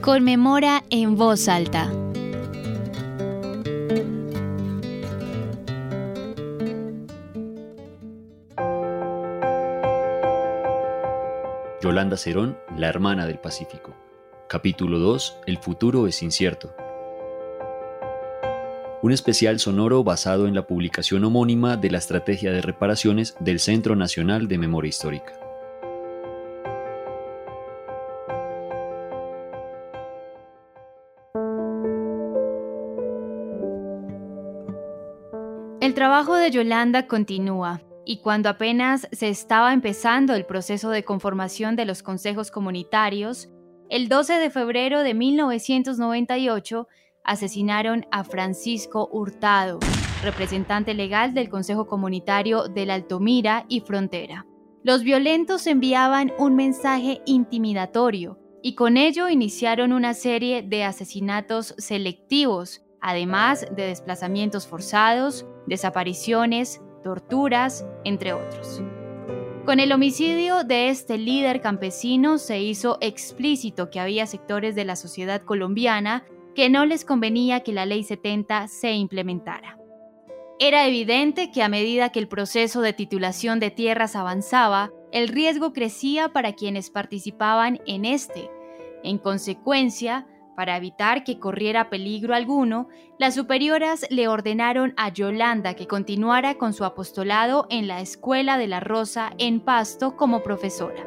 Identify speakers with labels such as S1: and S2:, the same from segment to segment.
S1: Conmemora en voz alta.
S2: Yolanda Cerón, la hermana del Pacífico. Capítulo 2. El futuro es incierto. Un especial sonoro basado en la publicación homónima de la Estrategia de Reparaciones del Centro Nacional de Memoria Histórica.
S1: El trabajo de Yolanda continúa, y cuando apenas se estaba empezando el proceso de conformación de los consejos comunitarios, el 12 de febrero de 1998 asesinaron a Francisco Hurtado, representante legal del Consejo Comunitario del Altomira y Frontera. Los violentos enviaban un mensaje intimidatorio y con ello iniciaron una serie de asesinatos selectivos, además de desplazamientos forzados, desapariciones, torturas, entre otros. Con el homicidio de este líder campesino se hizo explícito que había sectores de la sociedad colombiana que no les convenía que la Ley 70 se implementara. Era evidente que a medida que el proceso de titulación de tierras avanzaba, el riesgo crecía para quienes participaban en este. En consecuencia, para evitar que corriera peligro alguno, las superioras le ordenaron a Yolanda que continuara con su apostolado en la Escuela de la Rosa en Pasto como profesora.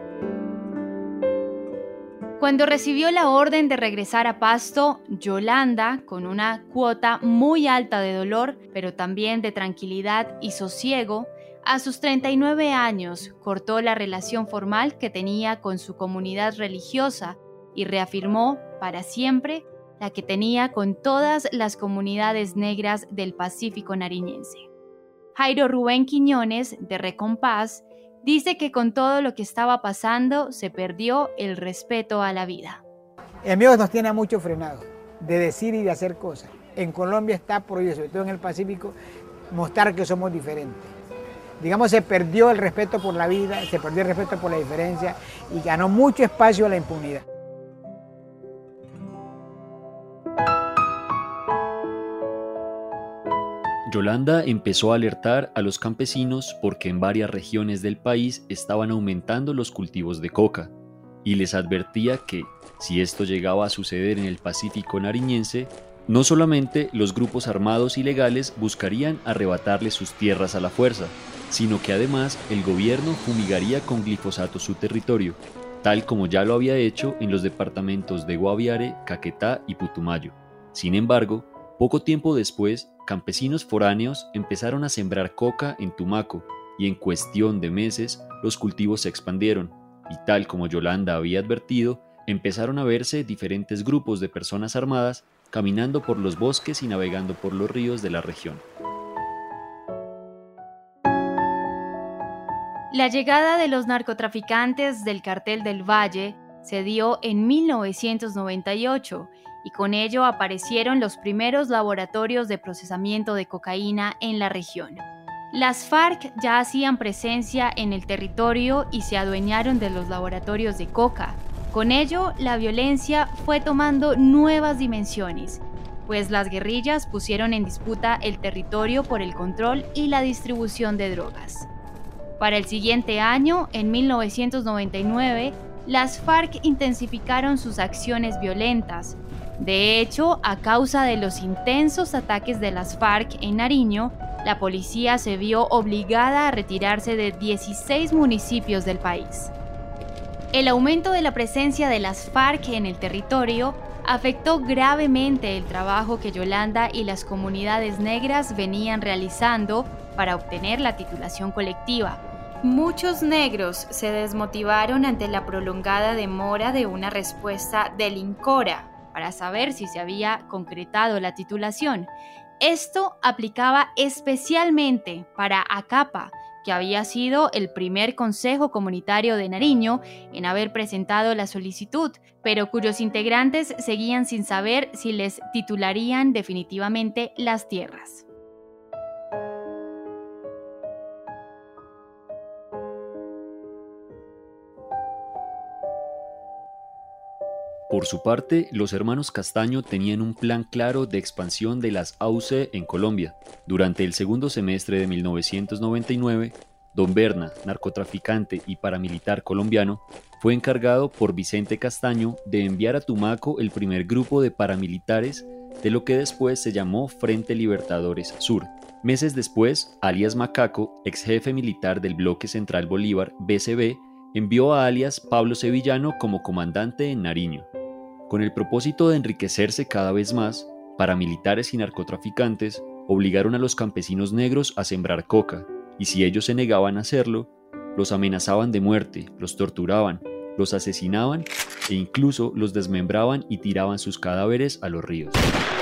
S1: Cuando recibió la orden de regresar a Pasto, Yolanda, con una cuota muy alta de dolor, pero también de tranquilidad y sosiego, a sus 39 años cortó la relación formal que tenía con su comunidad religiosa y reafirmó para siempre la que tenía con todas las comunidades negras del Pacífico nariñense. Jairo Rubén Quiñones, de Recompás, dice que con todo lo que estaba pasando se perdió el respeto a la vida.
S3: El miedo nos tiene mucho frenado de decir y de hacer cosas. En Colombia está prohibido, sobre todo en el Pacífico, mostrar que somos diferentes. Digamos, se perdió el respeto por la vida, se perdió el respeto por la diferencia y ganó mucho espacio a la impunidad.
S2: Yolanda empezó a alertar a los campesinos porque en varias regiones del país estaban aumentando los cultivos de coca y les advertía que, si esto llegaba a suceder en el Pacífico nariñense, no solamente los grupos armados ilegales buscarían arrebatarle sus tierras a la fuerza, sino que además el gobierno fumigaría con glifosato su territorio, tal como ya lo había hecho en los departamentos de Guaviare, Caquetá y Putumayo. Sin embargo, poco tiempo después, campesinos foráneos empezaron a sembrar coca en Tumaco y en cuestión de meses los cultivos se expandieron y tal como Yolanda había advertido, empezaron a verse diferentes grupos de personas armadas caminando por los bosques y navegando por los ríos de la región.
S1: La llegada de los narcotraficantes del Cartel del Valle se dio en 1998 y con ello aparecieron los primeros laboratorios de procesamiento de cocaína en la región. Las FARC ya hacían presencia en el territorio y se adueñaron de los laboratorios de coca. Con ello, la violencia fue tomando nuevas dimensiones, pues las guerrillas pusieron en disputa el territorio por el control y la distribución de drogas. Para el siguiente año, en 1999, las FARC intensificaron sus acciones violentas. De hecho, a causa de los intensos ataques de las FARC en Nariño, la policía se vio obligada a retirarse de 16 municipios del país. El aumento de la presencia de las FARC en el territorio afectó gravemente el trabajo que Yolanda y las comunidades negras venían realizando para obtener la titulación colectiva. Muchos negros se desmotivaron ante la prolongada demora de una respuesta del INCORA para saber si se había concretado la titulación. Esto aplicaba especialmente para ACAPA, que había sido el primer consejo comunitario de Nariño en haber presentado la solicitud, pero cuyos integrantes seguían sin saber si les titularían definitivamente las tierras.
S2: Por su parte, los hermanos Castaño tenían un plan claro de expansión de las AUC en Colombia. Durante el segundo semestre de 1999, Don Berna, narcotraficante y paramilitar colombiano, fue encargado por Vicente Castaño de enviar a Tumaco el primer grupo de paramilitares de lo que después se llamó Frente Libertadores Sur. Meses después, alias Macaco, ex jefe militar del Bloque Central Bolívar, BCB, envió a alias Pablo Sevillano como comandante en Nariño. Con el propósito de enriquecerse cada vez más, paramilitares y narcotraficantes obligaron a los campesinos negros a sembrar coca, y si ellos se negaban a hacerlo, los amenazaban de muerte, los torturaban, los asesinaban e incluso los desmembraban y tiraban sus cadáveres a los ríos.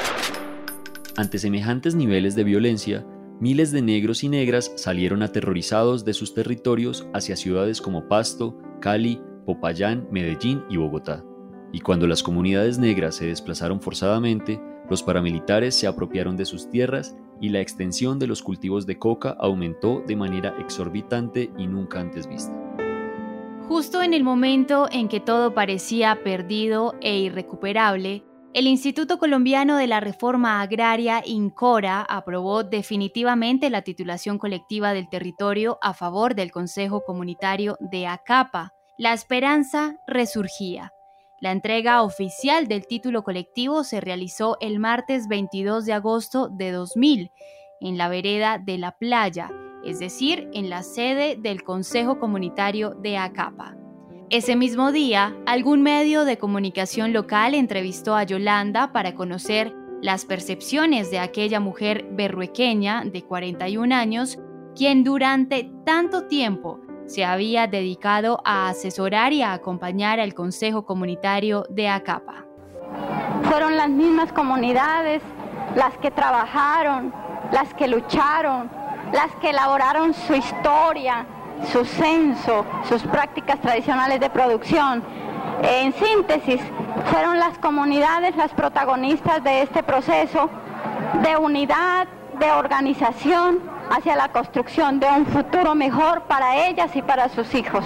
S2: Ante semejantes niveles de violencia, miles de negros y negras salieron aterrorizados de sus territorios hacia ciudades como Pasto, Cali, Popayán, Medellín y Bogotá. Y cuando las comunidades negras se desplazaron forzadamente, los paramilitares se apropiaron de sus tierras y la extensión de los cultivos de coca aumentó de manera exorbitante y nunca antes vista.
S1: Justo en el momento en que todo parecía perdido e irrecuperable, el Instituto Colombiano de la Reforma Agraria, INCORA, aprobó definitivamente la titulación colectiva del territorio a favor del Consejo Comunitario de Acapa. La esperanza resurgía. La entrega oficial del título colectivo se realizó el martes 22 de agosto de 2000 en la vereda de La Playa, es decir, en la sede del Consejo Comunitario de Acapa. Ese mismo día, algún medio de comunicación local entrevistó a Yolanda para conocer las percepciones de aquella mujer berruequeña de 41 años, quien durante tanto tiempo se había dedicado a asesorar y a acompañar al Consejo Comunitario de Acapa.
S4: Fueron las mismas comunidades las que trabajaron, las que lucharon, las que elaboraron su historia, su censo, sus prácticas tradicionales de producción. En síntesis, fueron las comunidades las protagonistas de este proceso de unidad, de organización hacia la construcción de un futuro mejor para ellas y para sus hijos.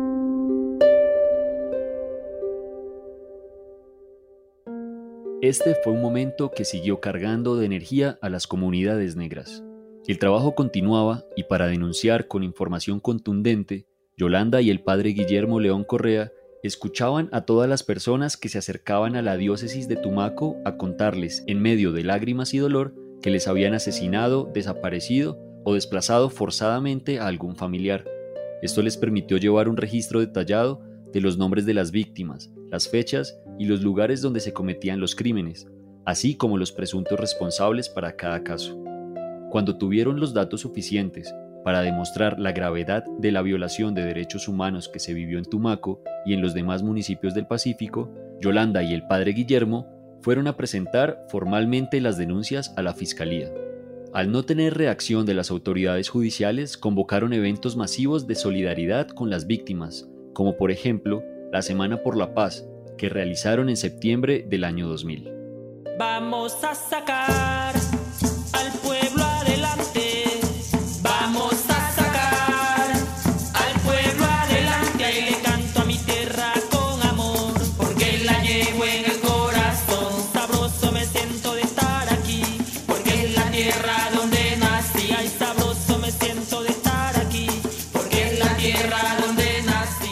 S2: Este fue un momento que siguió cargando de energía a las comunidades negras. El trabajo continuaba y para denunciar con información contundente, Yolanda y el padre Guillermo León Correa escuchaban a todas las personas que se acercaban a la diócesis de Tumaco a contarles, en medio de lágrimas y dolor, que les habían asesinado, desaparecido o desplazado forzadamente a algún familiar. Esto les permitió llevar un registro detallado de los nombres de las víctimas, las fechas y los lugares donde se cometían los crímenes, así como los presuntos responsables para cada caso. Cuando tuvieron los datos suficientes para demostrar la gravedad de la violación de derechos humanos que se vivió en Tumaco y en los demás municipios del Pacífico, Yolanda y el padre Guillermo fueron a presentar formalmente las denuncias a la Fiscalía. Al no tener reacción de las autoridades judiciales, convocaron eventos masivos de solidaridad con las víctimas, como por ejemplo la Semana por la Paz, que realizaron en septiembre del año 2000.
S5: Vamos a sacar al pueblo adelante, vamos a sacar al pueblo adelante, y le canto a mi tierra con amor, porque la llevo en el corazón, sabroso me siento de estar aquí, porque es la tierra donde nací, ay sabroso me siento de estar aquí, porque es la tierra donde nací.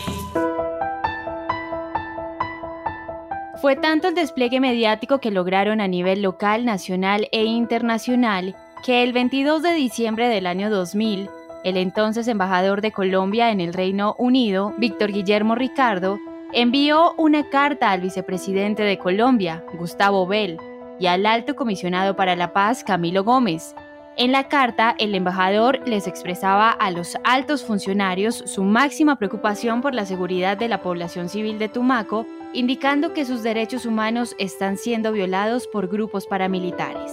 S1: Fue tanto el despliegue mediático que lograron a nivel local, nacional e internacional que el 22 de diciembre del año 2000, el entonces embajador de Colombia en el Reino Unido, Víctor Guillermo Ricardo, envió una carta al vicepresidente de Colombia, Gustavo Bell, y al alto comisionado para la paz, Camilo Gómez. En la carta, el embajador les expresaba a los altos funcionarios su máxima preocupación por la seguridad de la población civil de Tumaco, indicando que sus derechos humanos están siendo violados por grupos paramilitares.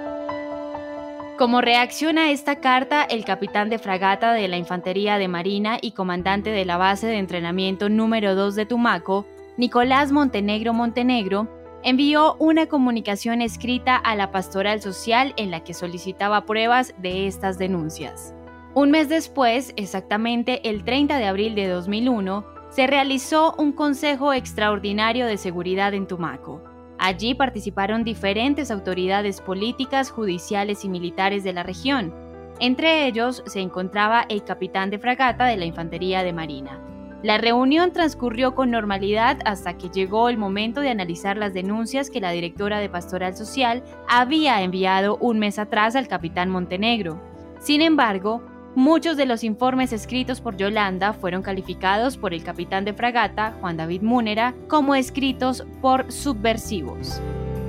S1: Como reacción a esta carta, el capitán de fragata de la Infantería de Marina y comandante de la base de entrenamiento número 2 de Tumaco, Nicolás Montenegro, envió una comunicación escrita a la Pastoral Social en la que solicitaba pruebas de estas denuncias. Un mes después, exactamente el 30 de abril de 2001, se realizó un Consejo Extraordinario de Seguridad en Tumaco. Allí participaron diferentes autoridades políticas, judiciales y militares de la región. Entre ellos se encontraba el capitán de fragata de la Infantería de Marina. La reunión transcurrió con normalidad hasta que llegó el momento de analizar las denuncias que la directora de Pastoral Social había enviado un mes atrás al capitán Montenegro. Sin embargo, muchos de los informes escritos por Yolanda fueron calificados por el capitán de fragata, Juan David Múnera, como escritos por subversivos.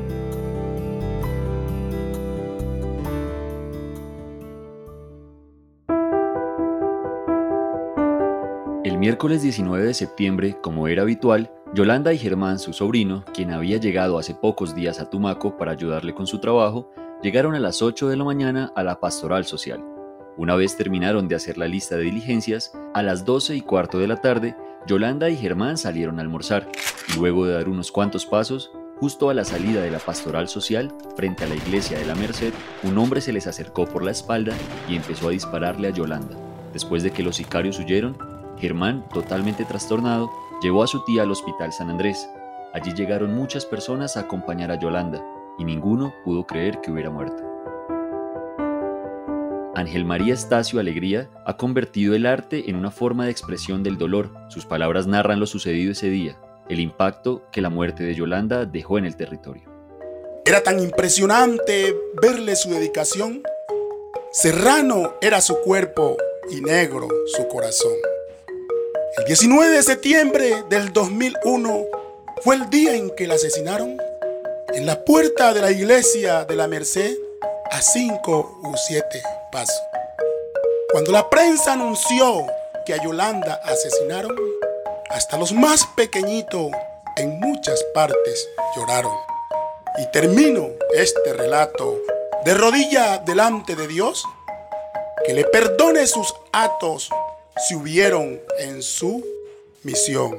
S2: El miércoles 19 de septiembre, como era habitual, Yolanda y Germán, su sobrino, quien había llegado hace pocos días a Tumaco para ayudarle con su trabajo, llegaron a las 8 de la mañana a la Pastoral Social. Una vez terminaron de hacer la lista de diligencias, a las 12:15 de la tarde, Yolanda y Germán salieron a almorzar, y luego de dar unos cuantos pasos, justo a la salida de la Pastoral Social, frente a la iglesia de la Merced, un hombre se les acercó por la espalda y empezó a dispararle a Yolanda. Después de que los sicarios huyeron, Germán, totalmente trastornado, llevó a su tía al Hospital San Andrés. Allí llegaron muchas personas a acompañar a Yolanda, y ninguno pudo creer que hubiera muerto. Ángel María Estacio Alegría ha convertido el arte en una forma de expresión del dolor. Sus palabras narran lo sucedido ese día, el impacto que la muerte de Yolanda dejó en el territorio.
S6: Era tan impresionante verle su dedicación. Serrano era su cuerpo y negro su corazón. El 19 de septiembre del 2001 fue el día en que la asesinaron en la puerta de la iglesia de la Merced a 5 u 7 pasos. Cuando la prensa anunció que a Yolanda asesinaron, hasta los más pequeñitos en muchas partes lloraron. Y termino este relato de rodillas delante de Dios, que le perdone sus actos si hubieron en su misión.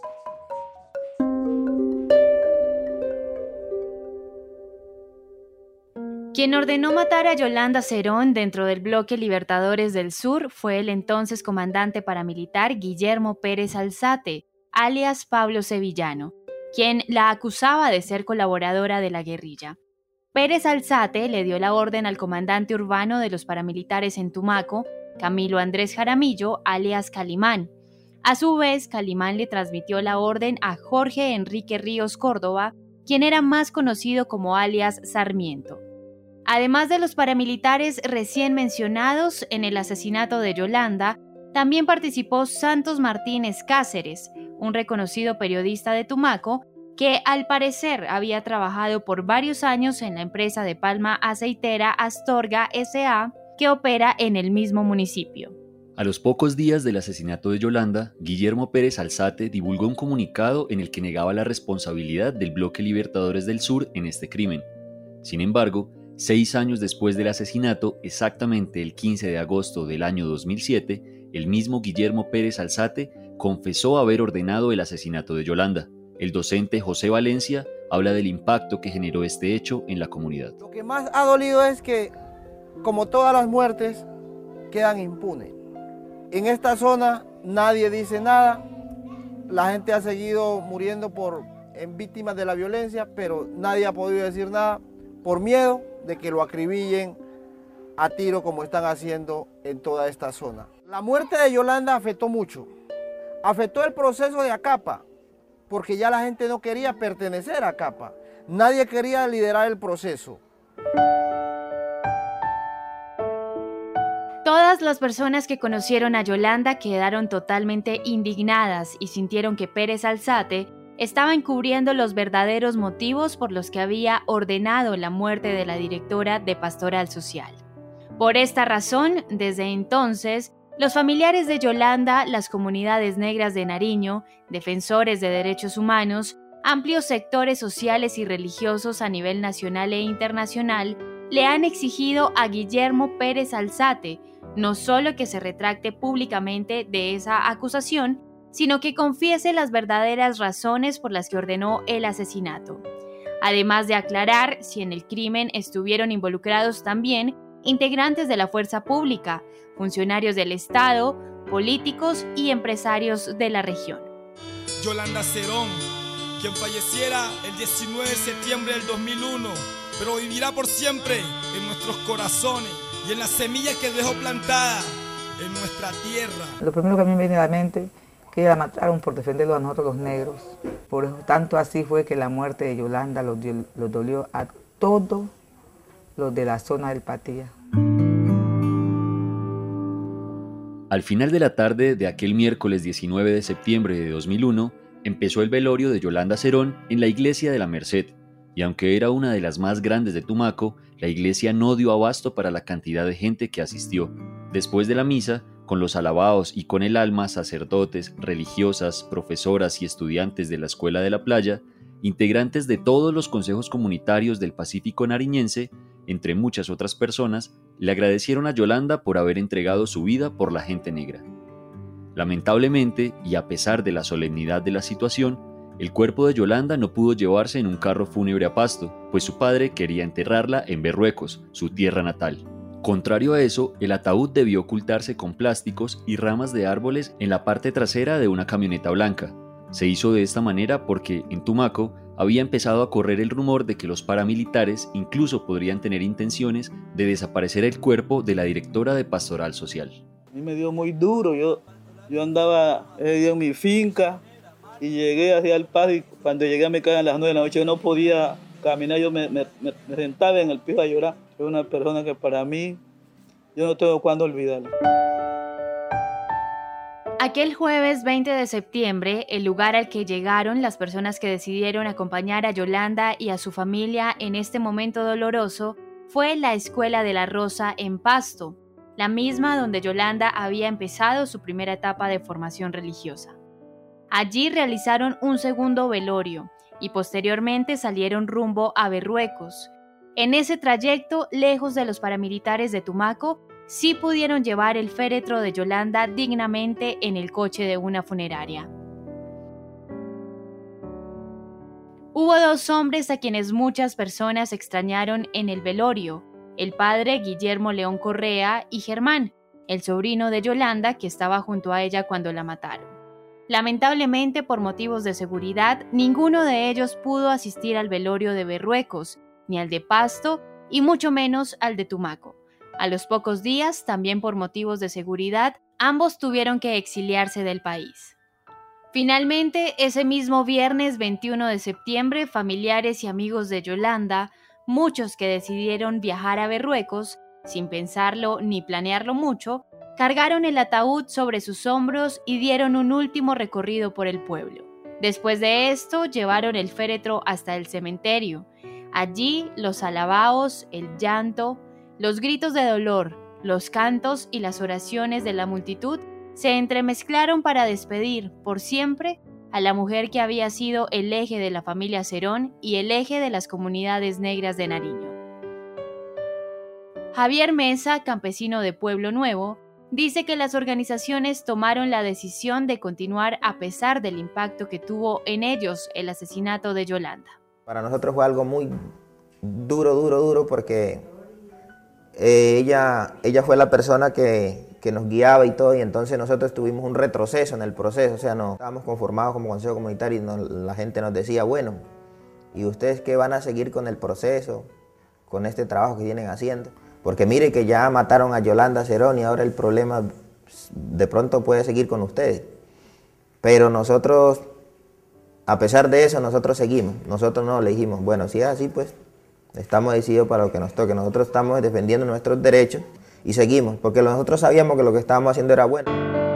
S1: Quien ordenó matar a Yolanda Cerón dentro del bloque Libertadores del Sur fue el entonces comandante paramilitar Guillermo Pérez Alzate, alias Pablo Sevillano, quien la acusaba de ser colaboradora de la guerrilla. Pérez Alzate le dio la orden al comandante urbano de los paramilitares en Tumaco, Camilo Andrés Jaramillo, alias Calimán. A su vez, Calimán le transmitió la orden a Jorge Enrique Ríos Córdoba, quien era más conocido como alias Sarmiento. Además de los paramilitares recién mencionados en el asesinato de Yolanda, también participó Santos Martínez Cáceres, un reconocido periodista de Tumaco, que al parecer había trabajado por varios años en la empresa de palma aceitera Astorga S.A., que opera en el mismo municipio.
S2: A los pocos días del asesinato de Yolanda, Guillermo Pérez Alzate divulgó un comunicado en el que negaba la responsabilidad del bloque Libertadores del Sur en este crimen. Sin embargo, 6 años después del asesinato, exactamente el 15 de agosto del año 2007, el mismo Guillermo Pérez Alzate confesó haber ordenado el asesinato de Yolanda. El docente José Valencia habla del impacto que generó este hecho en la comunidad.
S7: Lo que más ha dolido es que, como todas las muertes, quedan impunes. En esta zona nadie dice nada, la gente ha seguido muriendo en víctimas de la violencia, pero nadie ha podido decir nada por miedo de que lo acribillen a tiro como están haciendo en toda esta zona. La muerte de Yolanda afectó mucho, afectó el proceso de ACAPA, porque ya la gente no quería pertenecer a ACAPA, nadie quería liderar el proceso.
S1: Todas las personas que conocieron a Yolanda quedaron totalmente indignadas y sintieron que Pérez Alzate estaba encubriendo los verdaderos motivos por los que había ordenado la muerte de la directora de Pastoral Social. Por esta razón, desde entonces, los familiares de Yolanda, las comunidades negras de Nariño, defensores de derechos humanos, amplios sectores sociales y religiosos a nivel nacional e internacional, le han exigido a Guillermo Pérez Alzate no solo que se retracte públicamente de esa acusación, sino que confiese las verdaderas razones por las que ordenó el asesinato, además de aclarar si en el crimen estuvieron involucrados también integrantes de la fuerza pública, funcionarios del Estado, políticos y empresarios de la región.
S8: Yolanda Cerón, quien falleciera el 19 de septiembre del 2001, pero vivirá por siempre en nuestros corazones y en la semilla que dejó plantada en nuestra tierra.
S9: Lo primero que a mí me viene a la mente es que la mataron por defenderlo a nosotros los negros. Por eso, tanto así fue que la muerte de Yolanda los dolió a todos los de la zona del Patía.
S2: Al final de la tarde de aquel miércoles 19 de septiembre de 2001, empezó el velorio de Yolanda Cerón en la iglesia de la Merced, y aunque era una de las más grandes de Tumaco, la iglesia no dio abasto para la cantidad de gente que asistió. Después de la misa, con los alabados y con el alma, sacerdotes, religiosas, profesoras y estudiantes de la Escuela de la Playa, integrantes de todos los consejos comunitarios del Pacífico nariñense, entre muchas otras personas, le agradecieron a Yolanda por haber entregado su vida por la gente negra. Lamentablemente, y a pesar de la solemnidad de la situación, el cuerpo de Yolanda no pudo llevarse en un carro fúnebre a Pasto, pues su padre quería enterrarla en Berruecos, su tierra natal. Contrario a eso, el ataúd debió ocultarse con plásticos y ramas de árboles en la parte trasera de una camioneta blanca. Se hizo de esta manera porque, en Tumaco, había empezado a correr el rumor de que los paramilitares incluso podrían tener intenciones de desaparecer el cuerpo de la directora de Pastoral Social.
S10: A mí me dio muy duro, yo andaba en mi finca y llegué hacia el Paso y cuando llegué a mi casa a las 9 de la noche yo no podía caminar, yo me sentaba en el piso a llorar. Es una persona que para mí, yo no tengo cuándo olvidarla.
S1: Aquel jueves 20 de septiembre, el lugar al que llegaron las personas que decidieron acompañar a Yolanda y a su familia en este momento doloroso fue la Escuela de la Rosa en Pasto, la misma donde Yolanda había empezado su primera etapa de formación religiosa. Allí realizaron un segundo velorio y posteriormente salieron rumbo a Berruecos. En ese trayecto, lejos de los paramilitares de Tumaco, sí pudieron llevar el féretro de Yolanda dignamente en el coche de una funeraria. Hubo dos hombres a quienes muchas personas extrañaron en el velorio, el padre Guillermo León Correa y Germán, el sobrino de Yolanda que estaba junto a ella cuando la mataron. Lamentablemente, por motivos de seguridad, ninguno de ellos pudo asistir al velorio de Berruecos, ni al de Pasto, y mucho menos al de Tumaco. A los pocos días, también por motivos de seguridad, ambos tuvieron que exiliarse del país. Finalmente, ese mismo viernes 21 de septiembre, familiares y amigos de Yolanda, muchos que decidieron viajar a Berruecos, sin pensarlo ni planearlo mucho, cargaron el ataúd sobre sus hombros y dieron un último recorrido por el pueblo. Después de esto, llevaron el féretro hasta el cementerio. Allí, los alabaos, el llanto, los gritos de dolor, los cantos y las oraciones de la multitud se entremezclaron para despedir, por siempre, a la mujer que había sido el eje de la familia Cerón y el eje de las comunidades negras de Nariño. Javier Mesa, campesino de Pueblo Nuevo, dice que las organizaciones tomaron la decisión de continuar a pesar del impacto que tuvo en ellos el asesinato de Yolanda.
S11: Para nosotros fue algo muy duro porque ella fue la persona que nos guiaba y todo, y entonces nosotros tuvimos un retroceso en el proceso, o sea, no estábamos conformados como consejo comunitario y la gente nos decía, bueno, ¿y ustedes qué van a seguir con el proceso, con este trabajo que vienen haciendo? Porque mire que ya mataron a Yolanda Cerón y ahora el problema de pronto puede seguir con ustedes. Pero nosotros, a pesar de eso, nosotros seguimos. Nosotros no le dijimos, bueno, si es así, pues estamos decididos para lo que nos toque. Nosotros estamos defendiendo nuestros derechos y seguimos, porque nosotros sabíamos que lo que estábamos haciendo era bueno.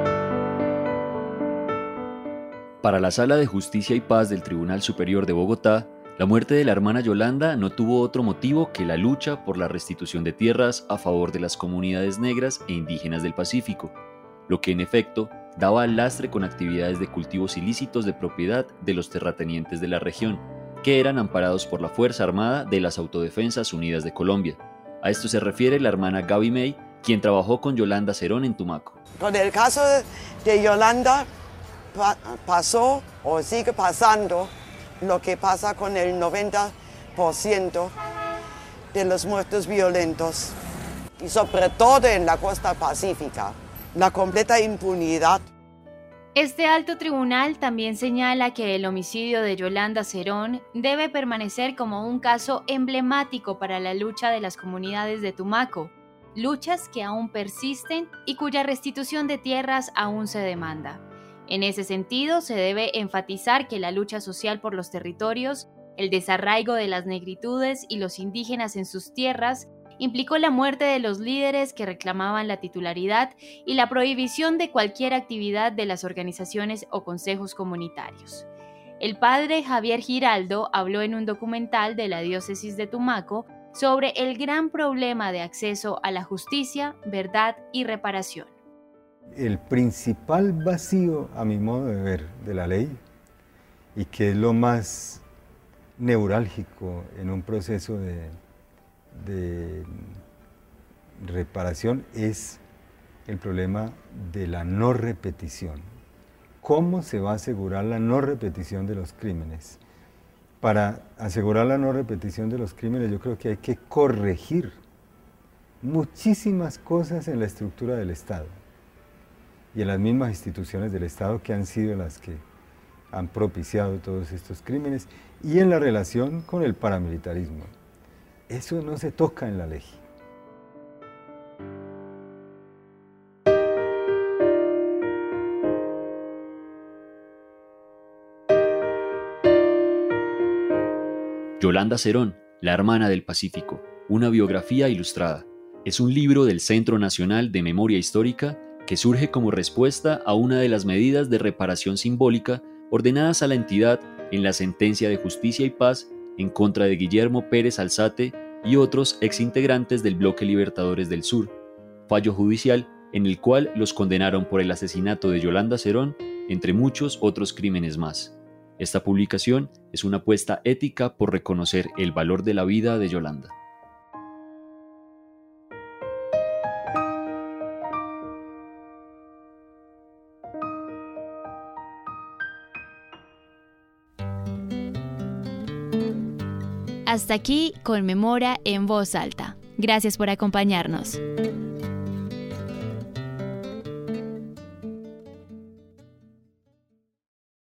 S2: Para la Sala de Justicia y Paz del Tribunal Superior de Bogotá, la muerte de la hermana Yolanda no tuvo otro motivo que la lucha por la restitución de tierras a favor de las comunidades negras e indígenas del Pacífico, lo que en efecto daba al lastre con actividades de cultivos ilícitos de propiedad de los terratenientes de la región, que eran amparados por la Fuerza Armada de las Autodefensas Unidas de Colombia. A esto se refiere la hermana Gaby May, quien trabajó con Yolanda Cerón en Tumaco.
S12: Con el caso de Yolanda pasó o sigue pasando lo que pasa con el 90% de los muertos violentos, y sobre todo en la costa pacífica, la completa impunidad.
S1: Este alto tribunal también señala que el homicidio de Yolanda Cerón debe permanecer como un caso emblemático para la lucha de las comunidades de Tumaco, luchas que aún persisten y cuya restitución de tierras aún se demanda. En ese sentido, se debe enfatizar que la lucha social por los territorios, el desarraigo de las negritudes y los indígenas en sus tierras implicó la muerte de los líderes que reclamaban la titularidad y la prohibición de cualquier actividad de las organizaciones o consejos comunitarios. El padre Javier Giraldo habló en un documental de la diócesis de Tumaco sobre el gran problema de acceso a la justicia, verdad y reparación.
S13: El principal vacío, a mi modo de ver, de la ley, y que es lo más neurálgico en un proceso de reparación, es el problema de la no repetición. ¿Cómo se va a asegurar la no repetición de los crímenes? Para asegurar la no repetición de los crímenes, yo creo que hay que corregir muchísimas cosas en la estructura del Estado y en las mismas instituciones del Estado que han sido las que han propiciado todos estos crímenes, y en la relación con el paramilitarismo. Eso no se toca en la ley.
S2: Yolanda Cerón, la hermana del Pacífico, una biografía ilustrada. Es un libro del Centro Nacional de Memoria Histórica que surge como respuesta a una de las medidas de reparación simbólica ordenadas a la entidad en la sentencia de Justicia y Paz en contra de Guillermo Pérez Alzate y otros exintegrantes del Bloque Libertadores del Sur, fallo judicial en el cual los condenaron por el asesinato de Yolanda Cerón, entre muchos otros crímenes más. Esta publicación es una apuesta ética por reconocer el valor de la vida de Yolanda.
S1: Hasta aquí Conmemora en Voz Alta. Gracias por acompañarnos.